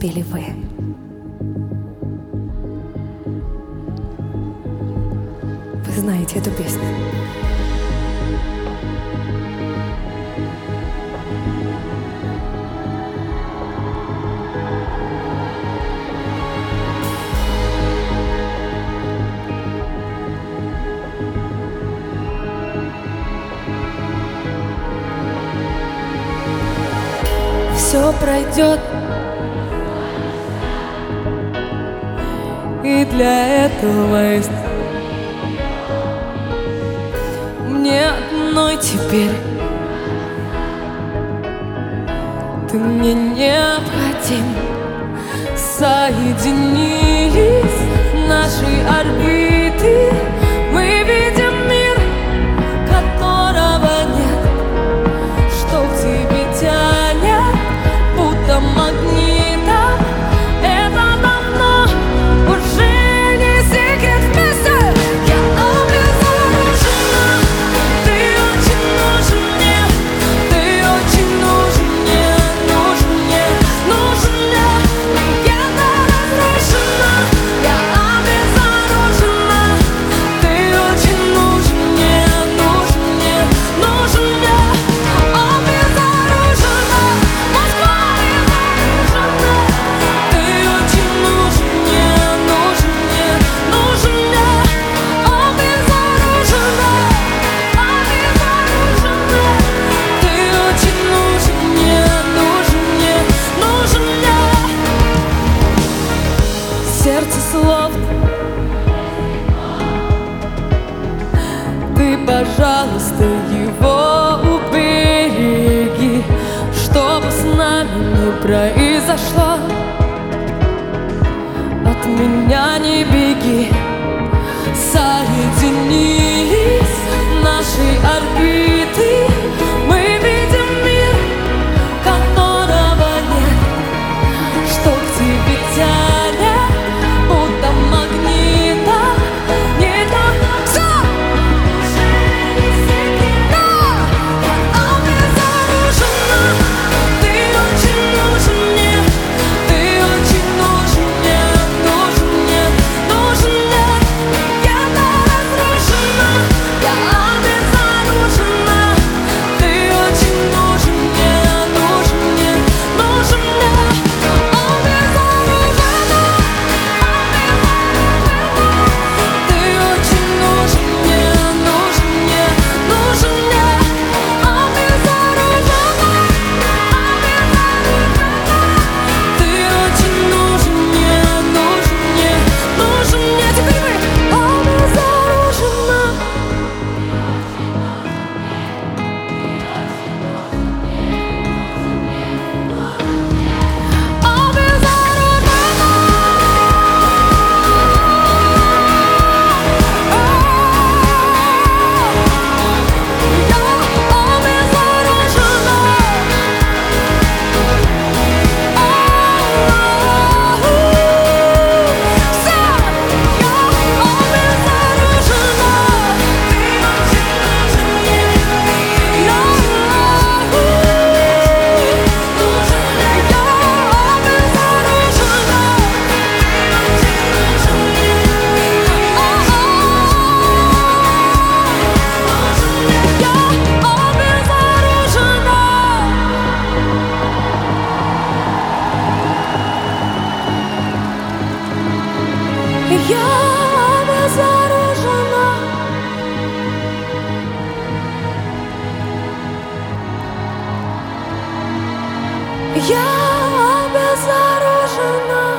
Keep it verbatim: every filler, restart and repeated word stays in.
спели вы. Вы знаете эту песню. Все пройдет, и для этого есть мне одной теперь. Ты мне необходим. Соединились наши орбиты, мы видим мир, которого нет, что к тебе тянет будто магнитом. Это давно уже не секрет. Вместе я обезоружена. Ты очень нужен мне, ты очень нужен мне, нужен мне, нужен мне. Легенда разрушена, я обезоружена. Ты очень нужен мне, нужен мне, нужен мне. Обезоружена, Москва обезоружена. Ты очень нужен мне, нужен мне, нужен мне. Обезоружена, обезоружена. Ты очень нужен мне, нужен мне, нужен мне. Сердце слов, ты, пожалуйста, его убереги, чтобы с нами не произошло. От меня не беги. Соединились наши орбиты, мы видим мир, которого нет, что к тебе тянет будто магнитом. Не так все уже не секрет. Но я обезоружена. Ты очень нужен мне, ты очень нужен мне, нужен мне, нужен мне. Легенда разрушена, я обезоружена. Ты очень нужен мне, нужен мне, нужен мне. Обезоружена, обезоружена. Ты очень нужен мне, нужен мне, нужен мне. Обезоружена, обезоружена. Ты очень нужен мне, нужен мне, нужен мне. Теперь вы обезоружена. Я обезоружена. Я обезоружена.